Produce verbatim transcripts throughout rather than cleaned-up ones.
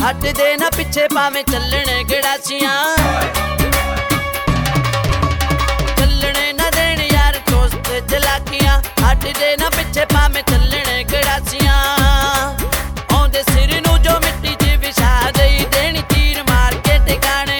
हटदे ना पिछे भावें चलने गड़ासियां चलने ना देन यार दोस्त चलाकियां हटदे ना पिछे भावें चलने गड़ासियां आउंदे सिर नूं जो मिट्टी च विछा दई देनी तीर मार के टिकाणे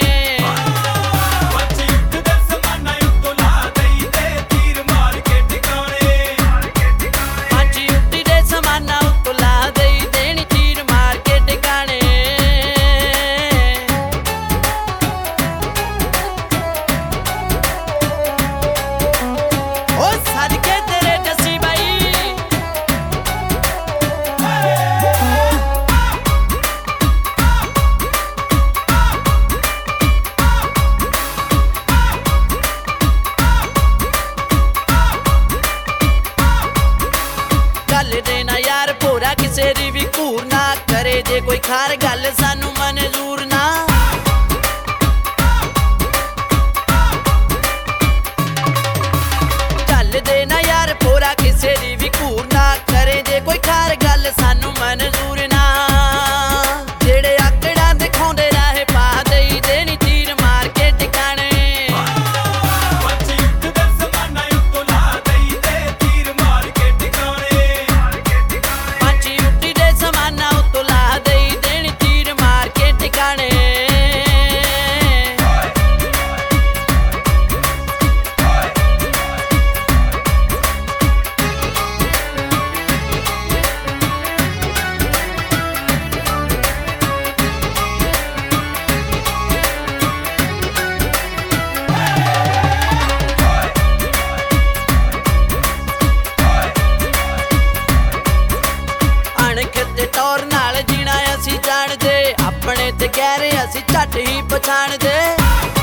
देना यार भोरा किसे दी भी घूर ना करे जे कोई खार गल सानू मंजूर ना गल देना यार भोरा किसे दी भी घूर ना करे जे कोई खार गल सानू मंजूर ना जेड़े आकड़ा दिखाउंदे राहे पा देई देनी तीर मार के टिकाणे टौर नाल जीना असी जान दे अपने ते गहरे असी झट ही पछाण दे।